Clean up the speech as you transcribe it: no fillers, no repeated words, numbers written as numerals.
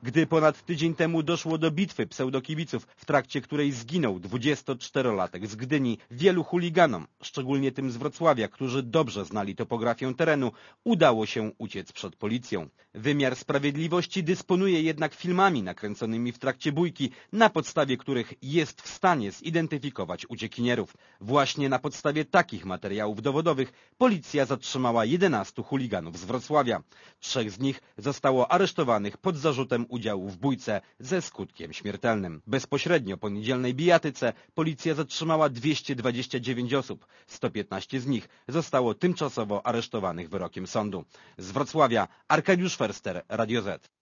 Gdy ponad tydzień temu doszło do bitwy pseudokibiców, w trakcie której zginął 24-latek z Gdyni, wielu chuliganom, szczególnie tym z Wrocławia, którzy dobrze znali topografię terenu, udało się uciec przed policją. Wymiar sprawiedliwości dysponuje jednak filmami nakręconymi w trakcie bójki, na podstawie których jest w stanie zidentyfikować uciekinierów. Właśnie na podstawie takich materiałów dowodowych policja zatrzymała 11 chuliganów z Wrocławia. 3 z nich zostało aresztowanych pod zarzutem udziału w bójce ze skutkiem śmiertelnym. Bezpośrednio po niedzielnej bijatyce policja zatrzymała 229 osób. 115 z nich zostało tymczasowo aresztowanych wyrokiem sądu. Z Wrocławia Arkadiusz Ferster, Radio Z.